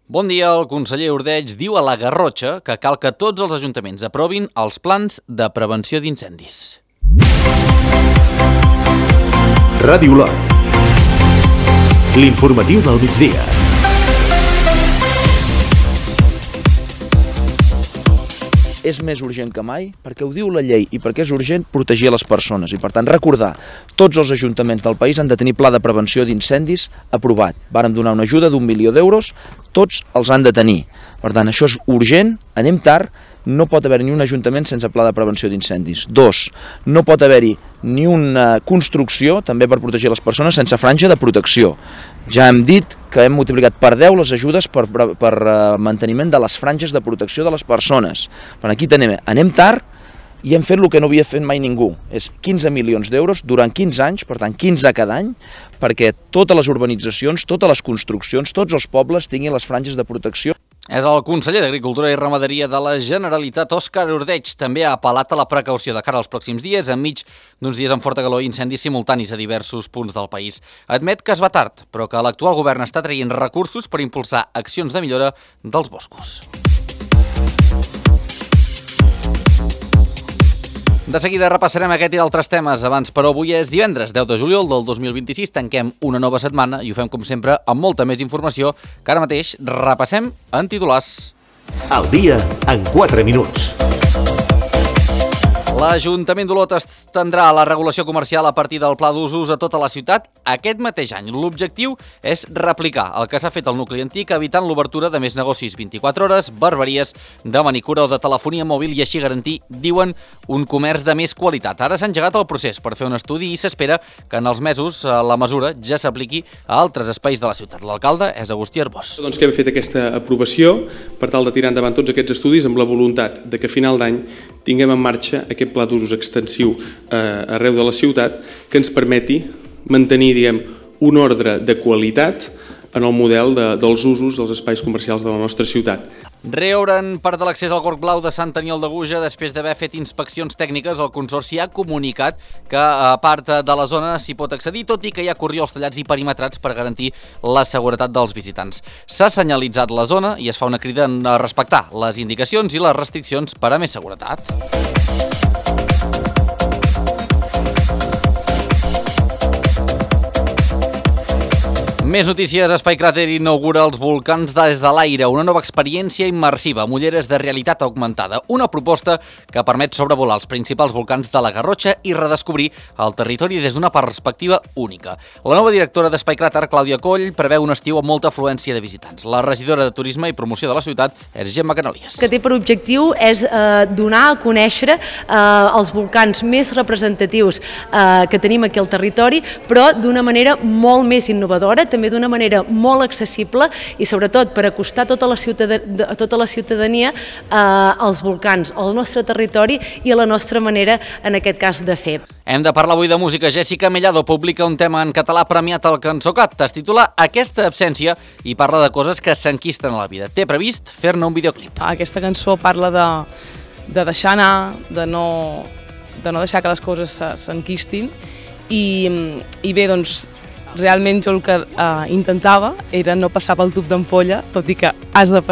Bon dia, el conseller Ordeig diu a la Garrotxa que cal que tots els ajuntaments aprovin els plans de prevenció d'incendis. Ràdio Olot. L'informatiu del migdia. És més urgent que mai, perquè ho diu la llei i perquè és urgent protegir les persones. I per tant recordar, tots els ajuntaments del país han de tenir pla de prevenció d'incendis aprovat. Vàrem donar una ajuda d'1 milió d'euros, tots els han de tenir. Per tant, això és urgent, anem tard, no pot haver ni un ajuntament sense pla de prevenció d'incendis. 2, no pot haver-hi ni una construcció, també per protegir les persones, sense franja de protecció. Ja hem dit que hem multiplicat per 10 les ajudes per manteniment de les franges de protecció de les persones. Per aquí anem tard i hem fet el que no havia fet mai ningú. És 15 milions d'euros durant 15 anys, per tant 15 cada any, perquè totes les urbanitzacions, totes les construccions, tots els pobles tinguin les franges de protecció. És el conseller d'Agricultura i Ramaderia de la Generalitat, Òscar Ordeig. També ha apel·lat a la precaució de cara als pròxims dies, enmig d'uns dies amb forta calor i incendis simultanis a diversos punts del país. Admet que es va tard, però que l'actual govern està traient recursos per impulsar accions de millora dels boscos. De seguida repassarem aquest i d'altres temes. Abans, però, avui és divendres, 10 de juliol del 2026. Tanquem una nova setmana i ho fem, com sempre, amb molta més informació que ara mateix repassem en titulars. Al dia en 4 minuts. L'Ajuntament d'Olot estendrà la regulació comercial a partir del pla d'usos a tota la ciutat aquest mateix any. L'objectiu és replicar el que s'ha fet al nucli antic, evitant l'obertura de més negocis 24 hores, barberies, de manicura o de telefonia mòbil i així garantir, diuen, un comerç de més qualitat. Ara s'ha engegat el procés per fer un estudi i s'espera que en els mesos la mesura ja s'apliqui a altres espais de la ciutat. L'alcalde és Agustí Arbós. Doncs que hem fet aquesta aprovació per tal de tirar endavant tots aquests estudis amb la voluntat de que a final d'any tinguem en marxa aquest pla d'usos extensiu arreu de la ciutat que ens permeti mantenir, un ordre de qualitat en el model dels usos dels espais comercials de la nostra ciutat. Reobren part de l'accés al Gorg Blau de Sant Aniol de Guja. Després d'haver fet inspeccions tècniques, el Consorci ha comunicat que a part de la zona s'hi pot accedir, tot i que hi ha corriols tallats i perimetrats per garantir la seguretat dels visitants. S'ha senyalitzat la zona i es fa una crida a respectar les indicacions i les restriccions per a més seguretat. Més notícies. Espai Cràter inaugura els volcans des de l'aire, una nova experiència immersiva amb ulleres de realitat augmentada, una proposta que permet sobrevolar els principals volcans de la Garrotxa i redescobrir el territori des d'una perspectiva única. La nova directora d'Espai Cràter, Clàudia Coll, preveu un estiu amb molta afluència de visitants. La regidora de Turisme i Promoció de la ciutat és Gemma Canalies. Que té per objectiu és donar a conèixer els volcans més representatius que tenim aquí al territori, però d'una manera molt més innovadora, també d'una manera molt accessible i sobretot per acostar a tota la ciutadania als volcans, al nostre territori i a la nostra manera, en aquest cas, de fer. Hem de parlar avui de música. Jessica Mellado publica un tema en català premiat al Cançocat. Es titula Aquesta absència i parla de coses que s'enquisten a la vida. Té previst fer-ne un videoclip. Aquesta cançó parla de deixar anar, de no deixar que les coses s'enquistin i bé, doncs, realment jo el que intentava era no passar pel tub d'ampolla, tot i que has de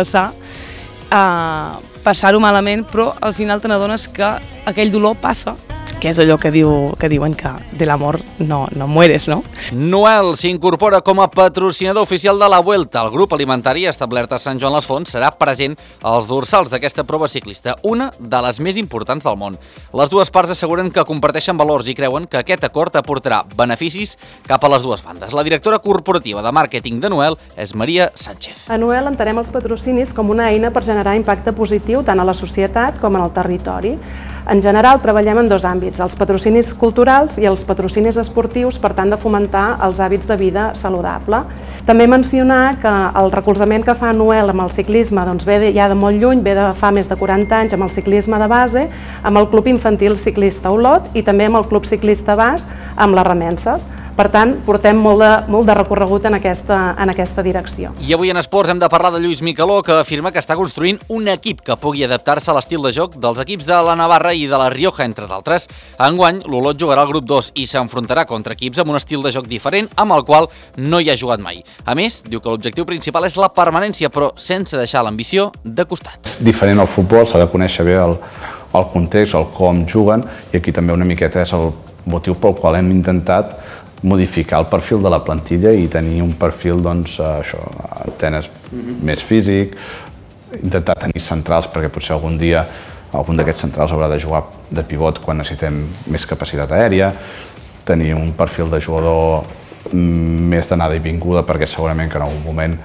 passar-ho malament, però al final te n'adones que aquell dolor passa, que és allò que diuen que de l'amor no mueres, no? Noel s'incorpora com a patrocinador oficial de la Vuelta. El grup alimentari establert a Sant Joan les Fonts serà present als dorsals d'aquesta prova ciclista, una de les més importants del món. Les dues parts asseguren que comparteixen valors i creuen que aquest acord aportarà beneficis cap a les dues bandes. La directora corporativa de màrqueting de Noel és Maria Sánchez. A Noel entenem els patrocinis com una eina per generar impacte positiu tant a la societat com en el territori. En general, treballem en dos àmbits, els patrocinis culturals i els patrocinis esportius per tant de fomentar els hàbits de vida saludable. També mencionar que el recolzament que fa Noel amb el ciclisme ve ja de molt lluny, ve de fa més de 40 anys amb el ciclisme de base, amb el Club Infantil Ciclista Olot i també amb el Club Ciclista Bas amb les Remenses. Per tant, portem molt de recorregut en aquesta direcció. I avui en Esports hem de parlar de Lluís Micaló, que afirma que està construint un equip que pugui adaptar-se a l'estil de joc dels equips de la Navarra i de la Rioja, entre d'altres. Enguany, l'Olot jugarà al grup 2 i s'enfrontarà contra equips amb un estil de joc diferent amb el qual no hi ha jugat mai. A més, diu que l'objectiu principal és la permanència, però sense deixar l'ambició de costat. Diferent al futbol, s'ha de conèixer bé el context, el com juguen, i aquí també una miqueta és el motiu pel qual hem intentat modificar el perfil de la plantilla i tenir un perfil, doncs, tenis més físic, intentar tenir centrals perquè potser algun dia algun d'aquests centrals haurà de jugar de pivot quan necessitem més capacitat aèria, tenir un perfil de jugador més d'anada i vinguda perquè segurament que en algun moment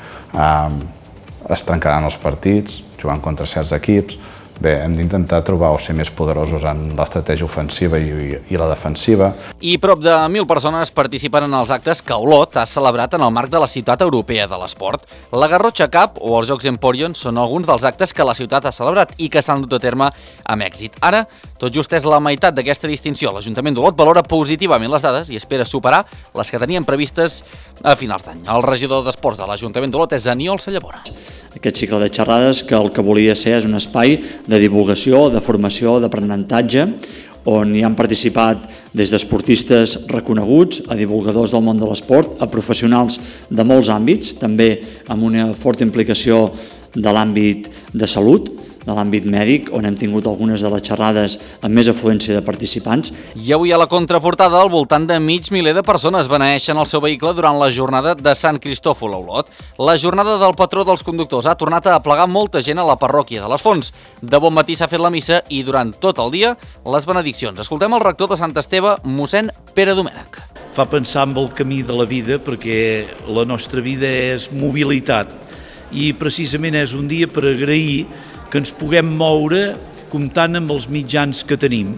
es trencaran els partits jugant contra certs equips. Bé, hem d'intentar trobar o ser més poderosos en l'estratègia ofensiva i la defensiva. I prop de 1.000 persones participen en els actes que Olot ha celebrat en el marc de la Ciutat Europea de l'Esport. La Garrotxa Cup o els Jocs Emporion són alguns dels actes que la ciutat ha celebrat i que s'han dut a terme amb èxit. Ara, tot just és la meitat d'aquesta distinció. L'Ajuntament d'Olot valora positivament les dades i espera superar les que tenien previstes a finals d'any. El regidor d'Esports de l'Ajuntament d'Olot és Aniol Sallabora. Aquest cicle de xerrades que el que volia ser és un espai de divulgació, de formació, d'aprenentatge, on hi han participat des d'esportistes reconeguts, a divulgadors del món de l'esport, a professionals de molts àmbits, també amb una forta implicació de l'àmbit de salut, de l'àmbit mèdic, on hem tingut algunes de les xerrades amb més afluència de participants. I avui a la contraportada, al voltant de 500.000 de persones beneeixen el seu vehicle durant la jornada de Sant Cristòfol a Olot. La jornada del patró dels conductors ha tornat a aplegar molta gent a la parròquia de les Fonts. De bon matí s'ha fet la missa i durant tot el dia les benediccions. Escoltem el rector de Sant Esteve, mossèn Pere Domènech. Fa pensar en el camí de la vida perquè la nostra vida és mobilitat i precisament és un dia per agrair que ens puguem moure comptant amb els mitjans que tenim.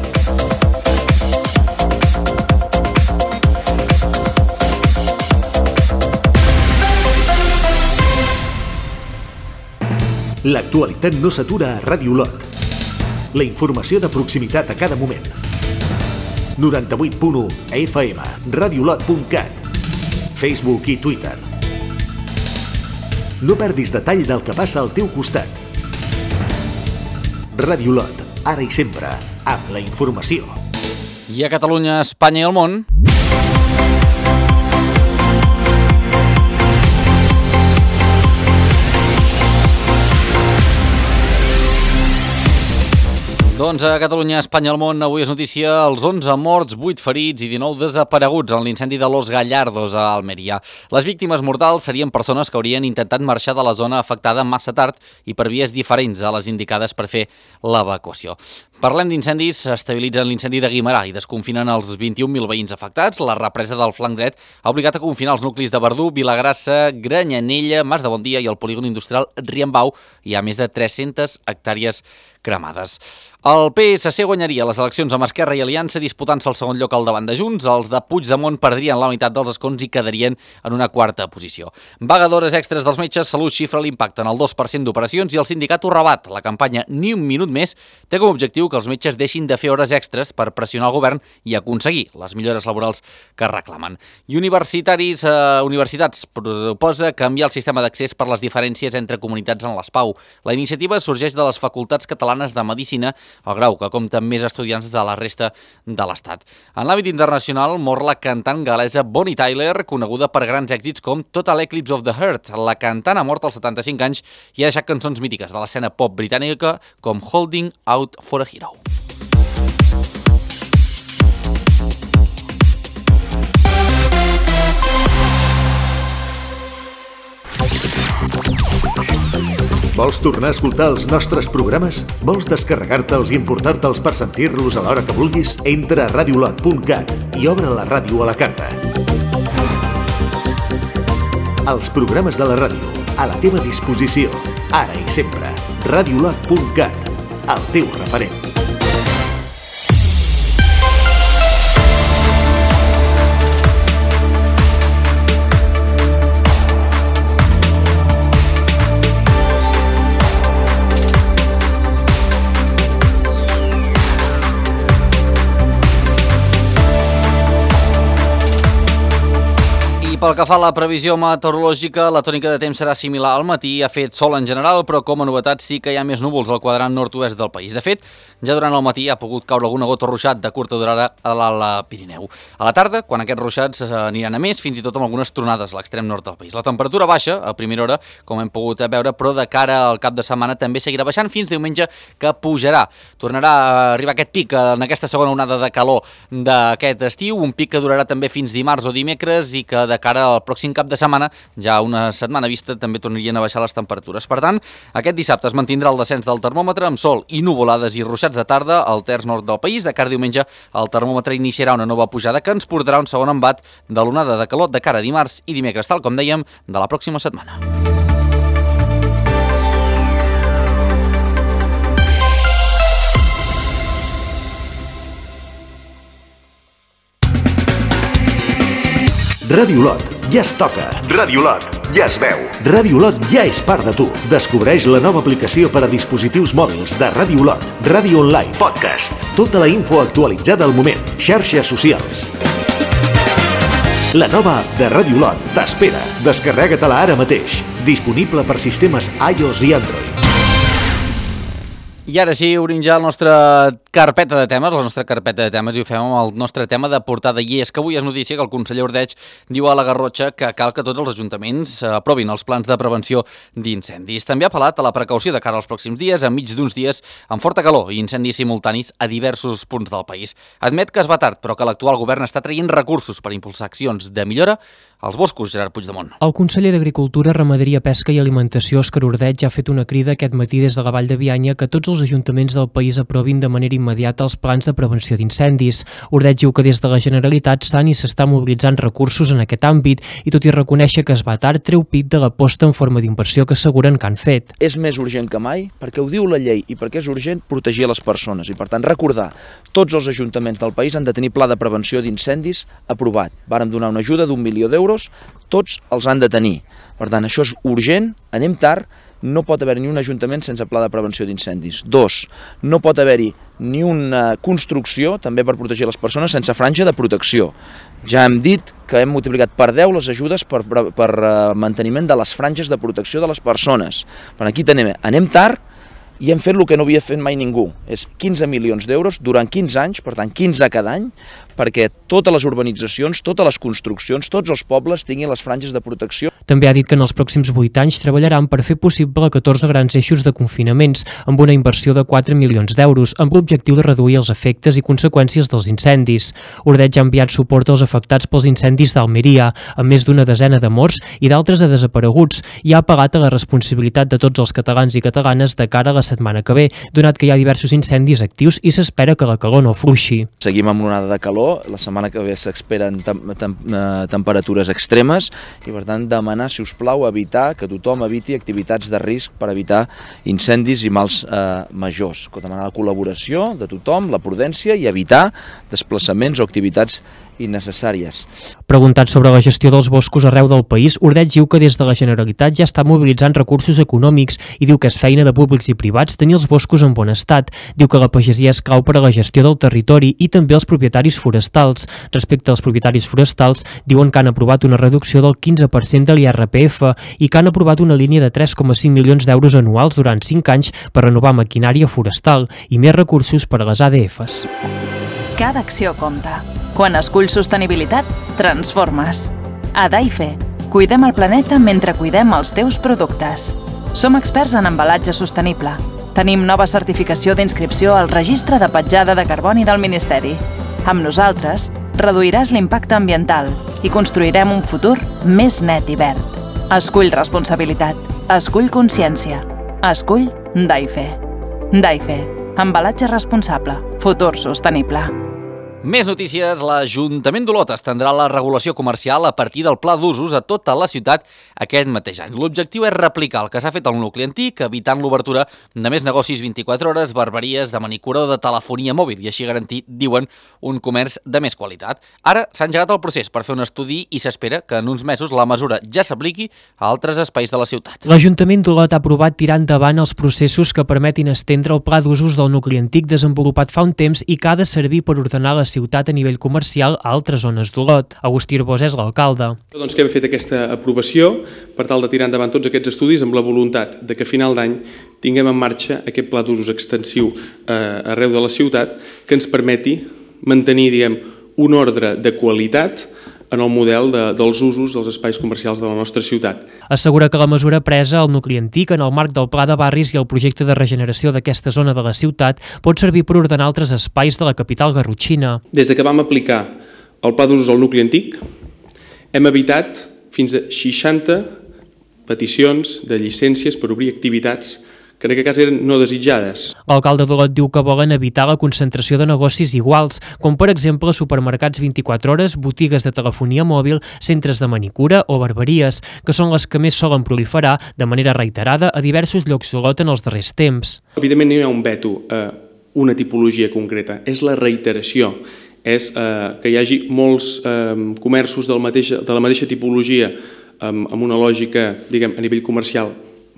L'actualitat no s'atura a Ràdio Olot. La informació de proximitat a cada moment. 98.1 FM, radiolot.cat, Facebook i Twitter. No perdis detall del que passa al teu costat. Ràdio Olot, ara i sempre, amb la informació. I a Catalunya, Espanya i el món... Doncs a Catalunya, Espanya, al món, avui és notícia els 11 morts, 8 ferits i 19 desapareguts en l'incendi de Los Gallardos a Almeria. Les víctimes mortals serien persones que haurien intentat marxar de la zona afectada massa tard i per vies diferents a les indicades per fer l'evacuació. Parlem d'incendis, estabilitzen l'incendi de Guimerà i desconfinen els 21.000 veïns afectats. La represa del flanc dret ha obligat a confinar els nuclis de Verdú, Vilagrassa, Granyanella, Mas de Bondia i el polígon industrial Riambau. Hi ha més de 300 hectàrees cremades. El PSC guanyaria les eleccions amb Esquerra i Aliança disputant-se el segon lloc al davant de Junts. Els de Puigdemont perdrien la meitat dels escons i quedarien en una quarta posició. Vaga d'hores extres dels metges, Salut xifra l'impacte en el 2% d'operacions i el sindicat ho rebat. La campanya Ni un minut més té com a objectiu que els metges deixin de fer hores extres per pressionar el govern i aconseguir les millores laborals que reclamen. I Universitats proposa canviar el sistema d'accés per les diferències entre comunitats en les PAU. La iniciativa sorgeix de les facultats catalanes de Medicina, el grau que compta amb més estudiants de la resta de l'Estat. En l'àmbit internacional mor la cantant galesa Bonnie Tyler, coneguda per grans èxits com Total Eclipse of the Heart. La cantant ha mort als 75 anys i ha deixat cançons mítiques de l'escena pop britànica com Holding Out for a Hero. Vols tornar a escoltar els nostres programes? Vols descarregar-te'ls i emportar-te'ls per sentir-los a l'hora que vulguis? Entra a radiolot.cat i obre la ràdio a la carta. Els programes de la ràdio, a la teva disposició, ara i sempre. Radiolot.cat, el teu referent. pel que fa a la previsió meteorològica, la tònica de temps serà similar al matí. Ha fet sol en general, però com a novetat sí que hi ha més núvols al quadrant nord-oest del país. De fet, ja durant el matí ha pogut caure alguna gota o ruixat de curta durada a l'alt Pirineu. A la tarda, quan aquests ruixats aniran a més, fins i tot amb algunes tronades a l'extrem nord del país. La temperatura baixa a primera hora, com hem pogut veure, però de cara al cap de setmana també seguirà baixant fins diumenge, que pujarà. Tornarà a arribar aquest pic en aquesta segona onada de calor d'aquest estiu, un pic que durarà també fins dimarts o dimecres i que de cara al pròxim cap de setmana, ja una setmana vista, també tornarien a baixar les temperatures. Per tant, aquest dissabte es mantindrà el descens del termòmetre amb sol i nuvolades i ruixats de tarda al terç nord del país. De cara a diumenge, el termòmetre iniciarà una nova pujada que ens portarà un segon embat de l'onada de calor de cara a dimarts i dimecres, tal com dèiem, de la pròxima setmana. Ràdio Lot, ja es toca. Ràdio Lot, ja es veu. Ràdio Lot ja és part de tu. Descobreix la nova aplicació per a dispositius mòbils de Ràdio Lot. Ràdio online, podcast, tota la info actualitzada al moment, xarxes socials. La nova app de Ràdio Lot t'espera. Descarrega-te-la ara mateix. Disponible per sistemes iOS i Android. I ara sí, obrim ja la nostra carpeta de temes, i ho fem amb el nostre tema de portada. I és que avui és notícia que el conseller Ordeig diu a la Garrotxa que cal que tots els ajuntaments aprovin els plans de prevenció d'incendis. També ha apel·lat a la precaució de cara als pròxims dies, enmig d'uns dies amb forta calor i incendis simultanis a diversos punts del país. Admet que es va tard, però que l'actual govern està traient recursos per impulsar accions de millora als boscos. Gerard Puigdemont. El conseller d'Agricultura, Ramaderia, Pesca i Alimentació, Òscar Ordeig, ha fet una crida aquest matí des de la Vall de Bianya que tots els ajuntaments del país aprovin de manera immediata els plans de prevenció d'incendis. Ordeig diu que des de la Generalitat estan i s'està mobilitzant recursos en aquest àmbit i tot i reconèixer que es va tard, treu pit de l'aposta en forma d'inversió que asseguren que han fet. És més urgent que mai perquè ho diu la llei i perquè és urgent protegir les persones i per tant recordar, tots els ajuntaments del país han de tenir pla de prevenció d'incendis aprovat. Vàrem donar una ajuda d'1 milió d'euros, tots els han de tenir. Per tant, això és urgent, anem tard, no pot haver-hi ni un ajuntament sense pla de prevenció d'incendis. 2, no pot haver-hi ni una construcció, també per protegir les persones, sense franja de protecció. Ja hem dit que hem multiplicat per 10 les ajudes per manteniment de les franges de protecció de les persones. Per aquí anem tard i hem fet el que no havia fet mai ningú. És 15 milions d'euros durant 15 anys, per tant 15 cada any, perquè totes les urbanitzacions, totes les construccions, tots els pobles tinguin les franges de protecció. També ha dit que en els pròxims 8 anys treballaran per fer possible 14 grans eixos de confinaments amb una inversió de 4 milions d'euros, amb l'objectiu de reduir els efectes i conseqüències dels incendis. Ordeig ha enviat suport als afectats pels incendis d'Almeria, amb més d'una desena de morts i d'altres de desapareguts, i ha apel·lat a la responsabilitat de tots els catalans i catalanes de cara a la setmana que ve, donat que hi ha diversos incendis actius i s'espera que la calor no afluixi. Seguim amb l'onada de calor, la setmana que ve s'esperen temperatures extremes i per tant demanar, si us plau, evitar que tothom eviti activitats de risc per evitar incendis i mals majors. Demanar la col·laboració de tothom, la prudència i evitar desplaçaments o activitats innecessàries. Preguntat sobre la gestió dels boscos arreu del país, Ordeig diu que des de la Generalitat ja està mobilitzant recursos econòmics i diu que és feina de públics i privats tenir els boscos en bon estat. Diu que la pagesia és clau per a la gestió del territori i també els propietaris forestals. Respecte als propietaris forestals, diuen que han aprovat una reducció del 15% de l'IRPF i que han aprovat una línia de 3,5 milions d'euros anuals durant 5 anys per renovar maquinària forestal i més recursos per a les ADFs. Cada acció compta. Quan esculls sostenibilitat, transformes. A Daife, cuidem el planeta mentre cuidem els teus productes. Som experts en embalatge sostenible. Tenim nova certificació d'inscripció al Registre de Petjada de Carboni del Ministeri. Amb nosaltres, reduiràs l'impacte ambiental i construirem un futur més net i verd. Escull responsabilitat. Escull consciència. Escull Daife. Daife. Embalatge responsable. Futur sostenible. Més notícies. L'Ajuntament d'Olot estendrà la regulació comercial a partir del pla d'usos a tota la ciutat aquest mateix any. L'objectiu és replicar el que s'ha fet al nucli antic, evitant l'obertura de més negocis 24 hores, barberies, de manicura o de telefonia mòbil, i així garantir, diuen, un comerç de més qualitat. Ara s'ha engegat el procés per fer un estudi i s'espera que en uns mesos la mesura ja s'apliqui a altres espais de la ciutat. L'Ajuntament d'Olot ha aprovat tirar endavant els processos que permetin estendre el pla d'usos del nucli antic desenvolupat fa un temps i que ha de servir per ordenar la ciutat a nivell comercial a altres zones d'Olot. Agustí Arbós és l'alcalde. Doncs que hem fet aquesta aprovació per tal de tirar endavant tots aquests estudis amb la voluntat de que a final d'any tinguem en marxa aquest pla d'usos extensiu arreu de la ciutat que ens permeti mantenir, un ordre de qualitat en el model dels usos dels espais comercials de la nostra ciutat. Assegura que la mesura presa al nucli antic en el marc del Pla de Barris i el projecte de regeneració d'aquesta zona de la ciutat pot servir per ordenar altres espais de la capital garrotxina. Des que vam aplicar el pla d'usos al nucli antic, hem evitat fins a 60 peticions de llicències per obrir activitats que en aquest cas eren no desitjades. L'alcalde d'Olot diu que volen evitar la concentració de negocis iguals, com per exemple supermercats 24 hores, botigues de telefonia mòbil, centres de manicura o barberies, que són les que més solen proliferar de manera reiterada a diversos llocs d'Olot en els darrers temps. Evidentment no hi ha un veto a una tipologia concreta, és la reiteració, és que hi hagi molts comerços de la mateixa tipologia amb una lògica, a nivell comercial,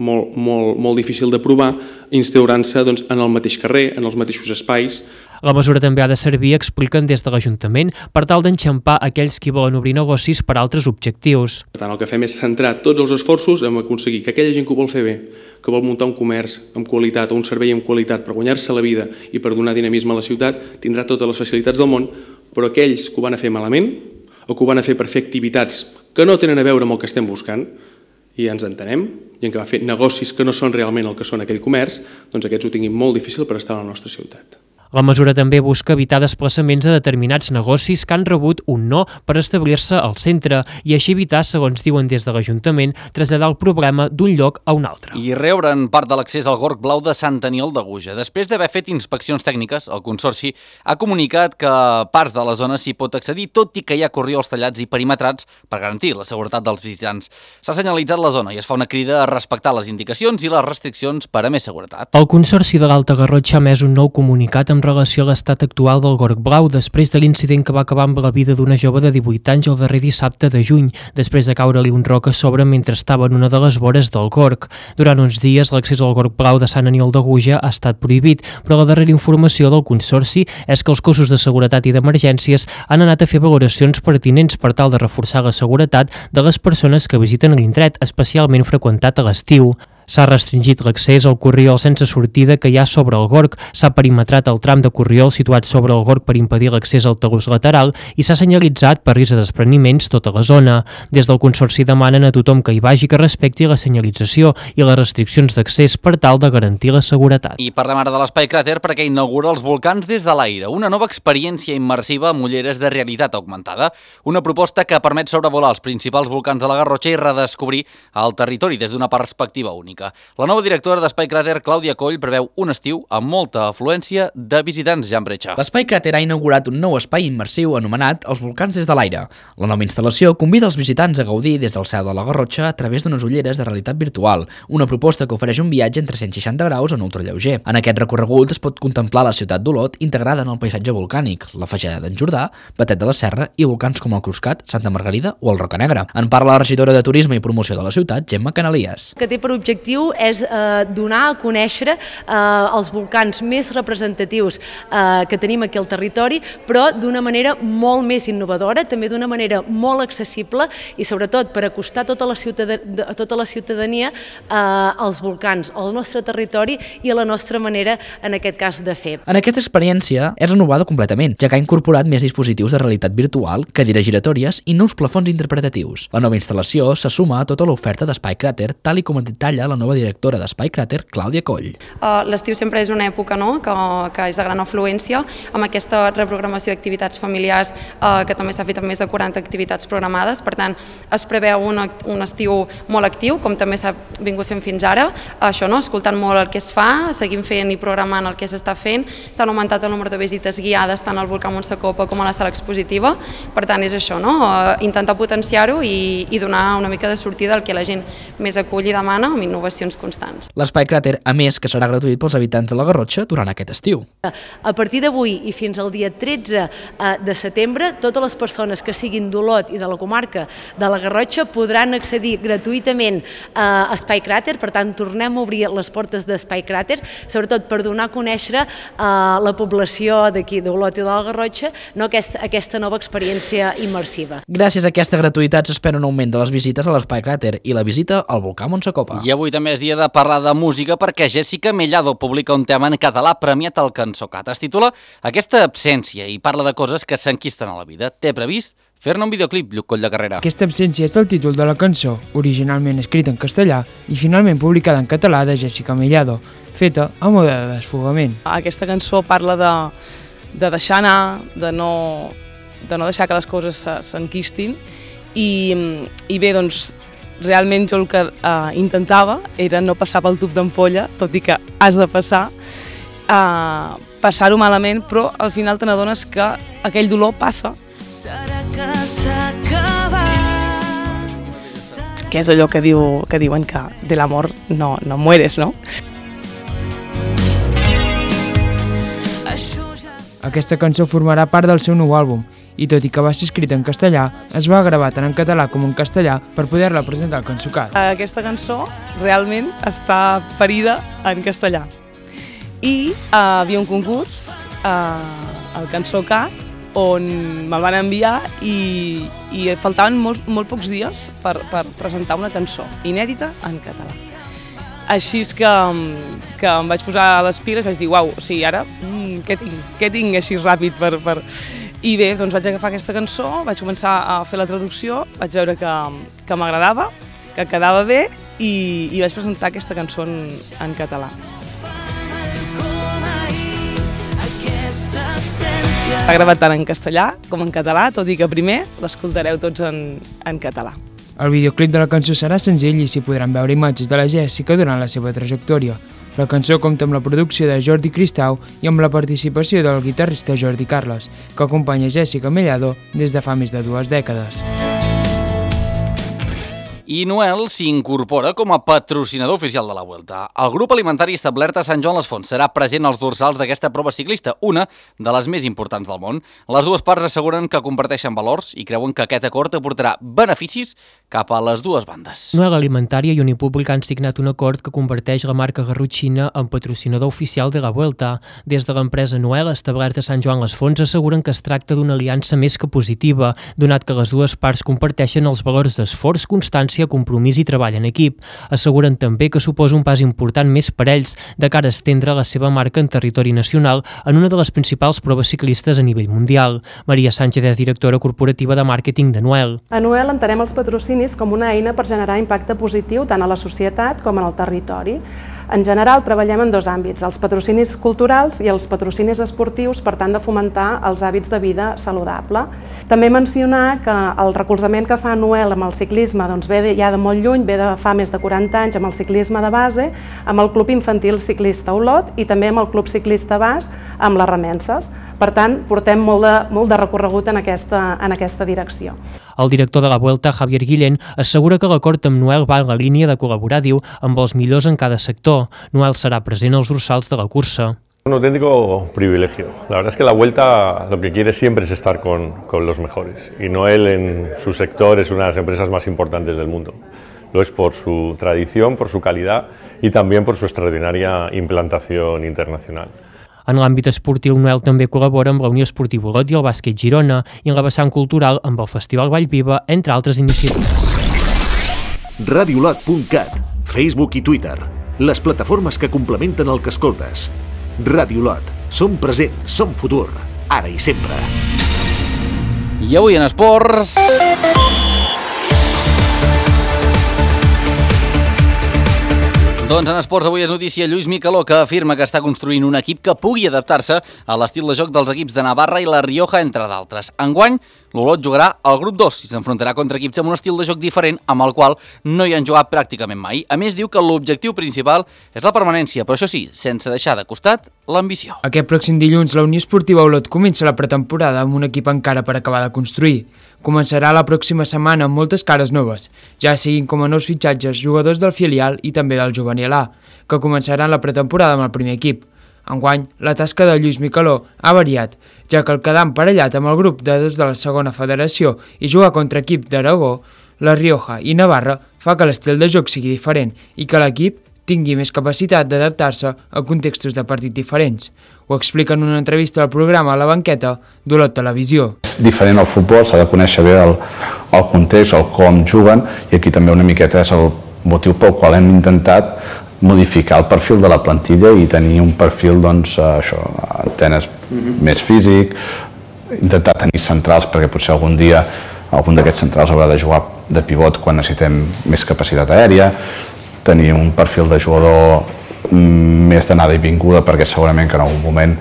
molt difícil de provar, instaurant-se en el mateix carrer, en els mateixos espais. La mesura també ha de servir, expliquen des de l'Ajuntament, per tal d'enxampar aquells qui volen obrir negocis per altres objectius. Per tant, el que fem és centrar tots els esforços en aconseguir que aquella gent que ho vol fer bé, que vol muntar un comerç amb qualitat o un servei amb qualitat per guanyar-se la vida i per donar dinamisme a la ciutat, tindrà totes les facilitats del món, però aquells que ho van a fer malament o que ho van a fer per fer activitats que no tenen a veure amb el que estem buscant, i ens entenem, i en què va fer negocis que no són realment el que són aquell comerç, doncs aquests ho tinguin molt difícil per estar a la nostra ciutat. La mesura també busca evitar desplaçaments a determinats negocis que han rebut un no per establir-se al centre i així evitar, segons diuen des de l'Ajuntament, traslladar el problema d'un lloc a un altre. I reobren part de l'accés al Gorg Blau de Sant Aniol d'Aguja. Després d'haver fet inspeccions tècniques, el Consorci ha comunicat que parts de la zona s'hi pot accedir, tot i que hi ha corriols tallats i perimetrats per garantir la seguretat dels visitants. S'ha senyalitzat la zona i es fa una crida a respectar les indicacions i les restriccions per a més seguretat. El Consorci de l'Alta Garrotxa ha emès un nou comunicat amb relació a l'estat actual del Gorg Blau després de l'incident que va acabar amb la vida d'una jove de 18 anys el darrer dissabte de juny, després de caure-li un roc a sobre mentre estava en una de les vores del Gorg. Durant uns dies l'accés al Gorg Blau de Sant Aniol d'Aguja ha estat prohibit, però la darrera informació del Consorci és que els cossos de seguretat i d'emergències han anat a fer valoracions pertinents per tal de reforçar la seguretat de les persones que visiten l'indret, especialment freqüentat a l'estiu. S'ha restringit l'accés al corriol sense sortida que hi ha sobre el Gorg, s'ha perimetrat el tram de corriol situat sobre el Gorg per impedir l'accés al talús lateral i s'ha senyalitzat per risc de despreniments tota la zona. Des del Consorci demanen a tothom que hi vagi que respecti la senyalització i les restriccions d'accés per tal de garantir la seguretat. I parlem ara de l'Espai Cràter perquè inaugura els volcans des de l'aire, una nova experiència immersiva amb ulleres de realitat augmentada, una proposta que permet sobrevolar els principals volcans de la Garrotxa i redescobrir el territori des d'una perspectiva única. La nova directora d'Espai Cràter, Clàudia Coll, preveu un estiu amb molta afluència de visitants, Jan Bretxa. L'Espai Cràter ha inaugurat un nou espai immersiu anomenat Els volcans des de l'aire. La nova instal·lació convida els visitants a gaudir des del cel de la Garrotxa a través d'unes ulleres de realitat virtual, una proposta que ofereix un viatge en 360 graus en ultralleuger. En aquest recorregut es pot contemplar la ciutat d'Olot integrada en el paisatge volcànic, la Fageda d'en Jordà, Batet de la Serra i volcans com el Cruscat, Santa Margarida o el Rocanegra. En parla la regidora de Turisme i Promoció de la ciutat, Gemma Canalies. Que té per objectiu és donar a conèixer els volcans més representatius que tenim aquí al territori, però d'una manera molt més innovadora, també d'una manera molt accessible i sobretot per acostar tota la ciutadania als volcans, al nostre territori i a la nostra manera, en aquest cas, de fer. En aquesta experiència és renovada completament, ja que ha incorporat més dispositius de realitat virtual, cadires giratòries i nous plafons interpretatius. La nova instal·lació se suma a tota l'oferta d'Espai Cràter, tal i com detalla la nova directora d'Espai Cràter, Clàudia Coll. L'estiu sempre és una època que és de gran afluència, amb aquesta reprogramació d'activitats familiars que també s'ha fet amb més de 40 activitats programades, per tant es preveu un estiu molt actiu, com també s'ha vingut fent fins ara, escoltant molt el que es fa, seguim fent i programant el que s'està fent, s'han augmentat el número de visites guiades tant al volcà Montsecopa com a la sala expositiva, per tant és això, intentar potenciar-ho i donar una mica de sortida al que la gent més acull i demana amb innovació. renovacions constants. L'espai cràter, a més, que serà gratuït pels habitants de la Garrotxa durant aquest estiu. A partir d'avui i fins al dia 13 de setembre, totes les persones que siguin d'Olot i de la comarca de la Garrotxa podran accedir gratuïtament a Espai Cràter. Per tant, tornem a obrir les portes d'Espai Cràter, sobretot per donar a conèixer a la població d'aquí d'Olot i de la Garrotxa aquesta nova experiència immersiva. Gràcies a aquesta gratuïtat s'espera un augment de les visites a l'Espai Cràter i la visita al volcà Montsecopa. I avui també és dia de parlar de música perquè Jessica Mellado publica un tema en català premiat al Cançocat. Es titula Aquesta absència i parla de coses que s'enquisten a la vida. Té previst fer-ne un videoclip, Lluc Coll de Carrera. Aquesta absència és el títol de la cançó, originalment escrita en castellà i finalment publicada en català de Jessica Mellado, feta a mode de desfogament. Aquesta cançó parla de deixar anar, de no deixar que les coses s'enquistin i bé, doncs, realment jo el que intentava era no passar pel tub d'ampolla, tot i que has de passar-ho malament, però al final te n'adones que aquell dolor passa. Que és allò que diuen que de l'amor no mueres, no? Aquesta cançó formarà part del seu nou àlbum i tot i que va ser escrita en castellà, es va gravar tant en català com en castellà per poder-la presentar al Cançocat. Aquesta cançó realment està parida en castellà. I havia un concurs al Cançocat on me'l van enviar i faltaven molt pocs dies per presentar una cançó inèdita en català. Així és que em vaig posar les piles, vaig dir, uau, o sigui, ara què tinc així ràpid per... I bé, doncs vaig agafar aquesta cançó, vaig començar a fer la traducció, vaig veure que m'agradava, que quedava bé i vaig presentar aquesta cançó en català. Està gravat tant en castellà com en català, tot i que primer l'escoltareu tots en català. El videoclip de la cançó serà senzill i s'hi podran veure imatges de la Jessica durant la seva trajectòria. La cançó compta amb la producció de Jordi Cristau i amb la participació del guitarrista Jordi Carles, que acompanya Jessica Mellado des de fa més de 2 dècades. I Noel s'incorpora com a patrocinador oficial de la Vuelta. El grup alimentari establert a Sant Joan les Fonts serà present als dorsals d'aquesta prova ciclista, una de les més importants del món. Les dues parts asseguren que comparteixen valors i creuen que aquest acord aportarà beneficis cap a les dues bandes. Noel Alimentària i Unipúblic han signat un acord que converteix la marca garrotxina en patrocinador oficial de la Vuelta. Des de l'empresa Noel, establerta a Sant Joan les Fonts, asseguren que es tracta d'una aliança més que positiva, donat que les dues parts comparteixen els valors d'esforç, constància, compromís i treball en equip. Asseguren també que suposa un pas important més per ells de cara a estendre la seva marca en territori nacional en una de les principals proves ciclistes a nivell mundial. Maria Sánchez és directora corporativa de màrqueting de Noel. A Noel entenem els patrocinis com una eina per generar impacte positiu tant a la societat com en el territori. En general, treballem en 2 àmbits, els patrocinis culturals i els patrocinis esportius per tant de fomentar els hàbits de vida saludable. També mencionar que el recolzament que fa Noel amb el ciclisme ve ja de molt lluny, ve de fa més de 40 anys amb el ciclisme de base, amb el Club Infantil Ciclista Olot i també amb el Club Ciclista Bas amb les Remenses. Per tant, portem molt de recorregut en aquesta direcció. El director de la Vuelta, Javier Guillén, assegura que l'acord amb Noel va en la línia de col·laborar, diu, amb els millors en cada sector. Noel serà present als dorsals de la cursa. Un auténtico privilegio. La verdad es que la Vuelta lo que quiere siempre es estar con los mejores. Y Noel en su sector es una de las empresas más importantes del mundo. Lo es por su tradición, por su calidad y también por su extraordinaria implantación internacional. En l'àmbit esportiu, Noel també col·labora amb la Unió Esportiva Olot i el Bàsquet Girona i en la vessant cultural amb el Festival Vallviva, entre altres iniciatives. Radiolot.cat, Facebook i Twitter, les plataformes que complementen el que escoltes. Radiolot, som present, som futur, ara i sempre. I avui en esports... Doncs en esports avui és notícia Lluís Micaló, que afirma que està construint un equip que pugui adaptar-se a l'estil de joc dels equips de Navarra i la Rioja, entre d'altres. Enguany, l'Olot jugarà al grup 2 i s'enfrontarà contra equips amb un estil de joc diferent amb el qual no hi han jugat pràcticament mai. A més, diu que l'objectiu principal és la permanència, però això sí, sense deixar de costat l'ambició. Aquest pròxim dilluns, la Unió Esportiva Olot comença la pretemporada amb un equip encara per acabar de construir. començarà la pròxima setmana amb moltes cares noves, ja siguin com a nous fitxatges jugadors del filial i també del juvenil A, que començaran la pretemporada amb el primer equip. Enguany, la tasca de Lluís Micaló ha variat, ja que el quedar emparellat amb el grup de dos de la segona federació i jugar contra equip d'Aragó, La Rioja i Navarra fa que l'estil de joc sigui diferent i que l'equip tingui més capacitat d'adaptar-se a contextos de partit diferents. Ho explica en una entrevista al programa La Banqueta d'Olot Televisió. Diferent al futbol, s'ha de conèixer bé el context, el com juguen, i aquí també una miqueta és el motiu pel qual hem intentat modificar el perfil de la plantilla i tenir un perfil, doncs, tenis més físic, intentar tenir centrals perquè potser algun dia algun d'aquests centrals haurà de jugar de pivot quan necessitem més capacitat aèria, tenir un perfil de jugador més d'anada i vinguda perquè segurament que en algun moment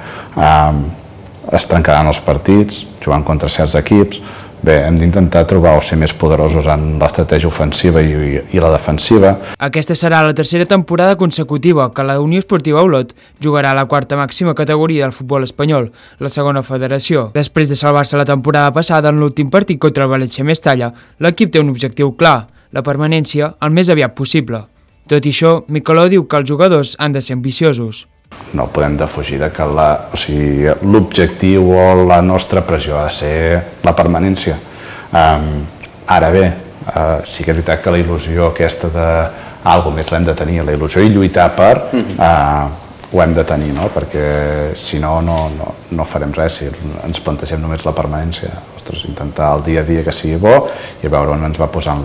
es trencaran els partits jugant contra certs equips. Bé, hem d'intentar trobar o ser més poderosos en l'estratègia ofensiva i la defensiva. Aquesta serà la tercera temporada consecutiva que la Unió Esportiva Olot jugarà a la quarta màxima categoria del futbol espanyol, la segona federació. Després de salvar-se la temporada passada en l'últim partit contra el València Mestalla, l'equip té un objectiu clar, la permanència el més aviat possible. Tot i això, Micaló diu que els jugadors han de ser ambiciosos. No podem defugir que l'objectiu o la nostra pressió ha de ser la permanència. Ara bé, sí que és veritat que la il·lusió aquesta d'alguna més l'hem de tenir, la il·lusió i lluitar per ho hem de tenir, perquè si no, no farem res si ens plantegem només la permanència. Intentar el dia a dia que sigui bo i a veure on ens va posant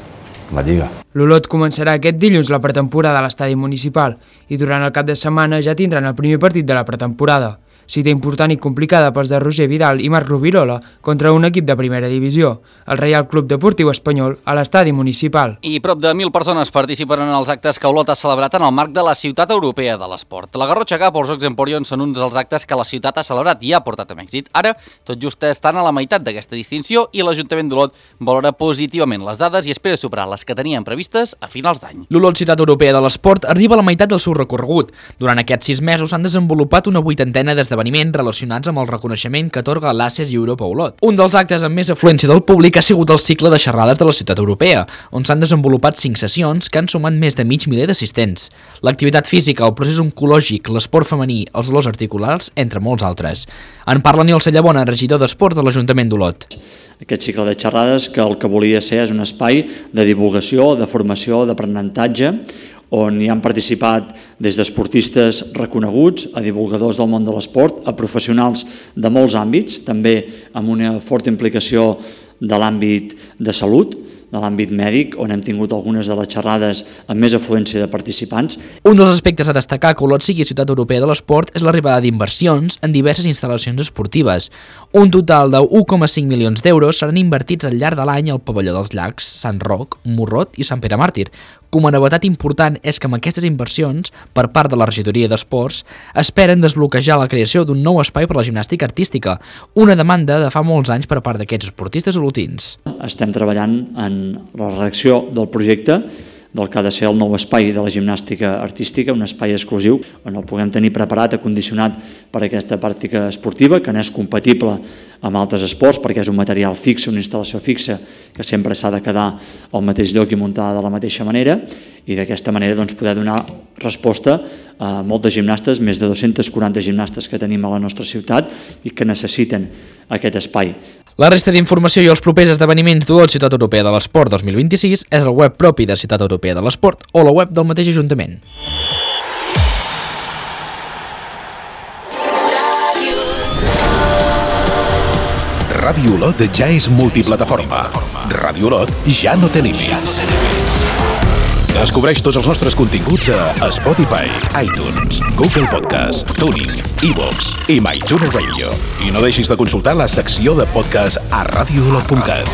la Lliga. L'Olot començarà aquest dilluns la pretemporada a l'estadi municipal i durant el cap de setmana ja tindran el primer partit de la pretemporada. Cita important i complicada pels de Roger Vidal i Marc Rubirola contra un equip de primera divisió, el Reial Club Deportiu Espanyol, a l'estadi municipal. I prop de 1.000 persones participaran en els actes que Olot ha celebrat en el marc de la Ciutat Europea de l'Esport. La Garrotxa Cup o els Jocs Emporion són uns dels actes que la ciutat ha celebrat i ha portat amb èxit. Ara, tot just estan a la meitat d'aquesta distinció i l'Ajuntament d'Olot valora positivament les dades i espera superar les que tenien previstes a finals d'any. L'Olot Ciutat Europea de l'Esport arriba a la meitat del seu recorregut. Durant aquests 6 mesos s'han desenvolupat una 80ena d'esdeveniments relacionats amb el reconeixement que atorga l'ACES i Europa Olot. Un dels actes amb més afluència del públic ha sigut el cicle de xerrades de la Ciutat Europea, on s'han desenvolupat 5 sessions que han sumat més de mig miler d'assistents. L'activitat física, el procés oncològic, l'esport femení, els dolors articulars, entre molts altres. En parla Nil Sallabona, regidor d'Esports de l'Ajuntament d'Olot. Aquest cicle de xerrades que el que volia ser és un espai de divulgació, de formació, d'aprenentatge, on hi han participat des d'esportistes reconeguts, a divulgadors del món de l'esport, a professionals de molts àmbits, també amb una forta implicació de l'àmbit de salut, de l'àmbit mèdic, on hem tingut algunes de les xerrades amb més afluència de participants. Un dels aspectes a destacar que Olot sigui Ciutat Europea de l'Esport és l'arribada d'inversions en diverses instal·lacions esportives. Un total de 1,5 milions d'euros seran invertits al llarg de l'any al pavelló dels llacs, Sant Roc, Morrot i Sant Pere Màrtir. Com a novetat important és que amb aquestes inversions, per part de la regidoria d'Esports, esperen desbloquejar la creació d'un nou espai per a la gimnàstica artística, una demanda de fa molts anys per part d'aquests esportistes olotins. Estem treballant en la redacció del projecte del que ha de ser el nou espai de la gimnàstica artística, un espai exclusiu on el puguem tenir preparat, acondicionat per a aquesta pràctica esportiva, que no és compatible amb altres esports perquè és un material fix, una instal·lació fixa que sempre s'ha de quedar al mateix lloc i muntada de la mateixa manera, i d'aquesta manera poder donar resposta a moltes gimnastes, més de 240 gimnastes que tenim a la nostra ciutat i que necessiten aquest espai. La resta d'informació i els propers esdeveniments d'Olot Ciutat Europea de l'Esport 2026 és el web propi de Ciutat Europea de l'Esport o la web del mateix Ajuntament. Ràdio Olot ja és multiplataforma. Ràdio Olot ja no té límits. Descobreix tots els nostres continguts a Spotify, iTunes, Google Podcast, TuneIn, iVoox i MyTuner Radio. I no deixis de consultar la secció de podcast a radioolot.cat.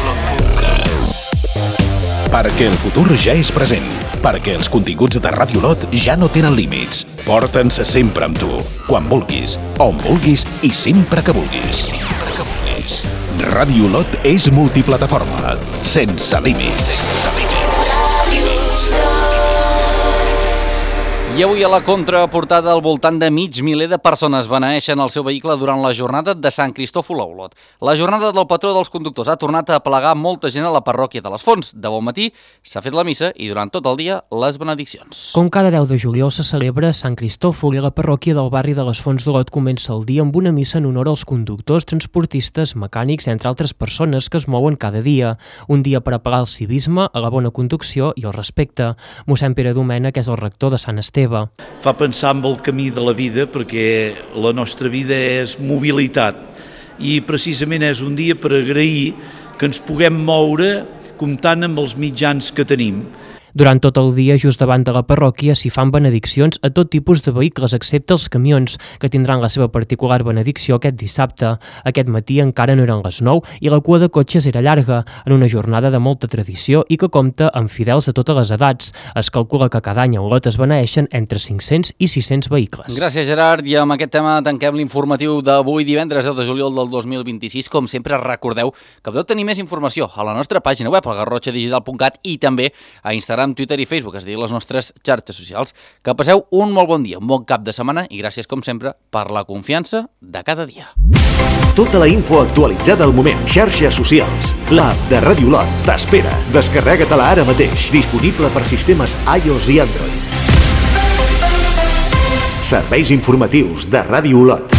Perquè el futur ja és present. Perquè els continguts de Ràdio Olot ja no tenen límits. Porta'ns sempre amb tu, quan vulguis, on vulguis i sempre que vulguis. Ràdio Olot és multiplataforma, sense límits. I avui a la contraportada al voltant de mig miler de persones beneeixen el seu vehicle durant la jornada de Sant Cristòfol a Olot. La jornada del patró dels conductors ha tornat a aplegar molta gent a la parròquia de les Fonts. De bon matí s'ha fet la missa i durant tot el dia les benediccions. Com cada 10 de juliol se celebra Sant Cristòfol i la parròquia del barri de les Fonts d'Olot comença el dia amb una missa en honor als conductors, transportistes, mecànics, entre altres persones que es mouen cada dia. Un dia per apel·lar al civisme, a la bona conducció i al respecte. Mossèn Pere Domènech és el rector de Sant Esteve. Fa pensar en el camí de la vida perquè la nostra vida és mobilitat i precisament és un dia per agrair que ens puguem moure comptant amb els mitjans que tenim. Durant tot el dia, just davant de la parròquia, s'hi fan benediccions a tot tipus de vehicles, excepte els camions, que tindran la seva particular benedicció aquest dissabte. Aquest matí encara no eren les 9 i la cua de cotxes era llarga, en una jornada de molta tradició i que compta amb fidels de totes les edats. Es calcula que cada any a Olot es beneeixen entre 500 i 600 vehicles. Gràcies, Gerard. I amb aquest tema tanquem l'informatiu d'avui, divendres 10 de juliol del 2026. Com sempre, recordeu que podeu tenir més informació a la nostra pàgina web, al garrotxadigital.cat, i també a Instagram, Twitter i Facebook, és a dir, les nostres xarxes socials. Que passeu un molt bon dia, un bon cap de setmana i gràcies, com sempre, per la confiança de cada dia. Tota la info actualitzada al moment. Xarxes socials. L'app de Ràdio Olot t'espera. Descarrega-te-la ara mateix. Disponible per sistemes iOS i Android. Serveis informatius de Ràdio Olot.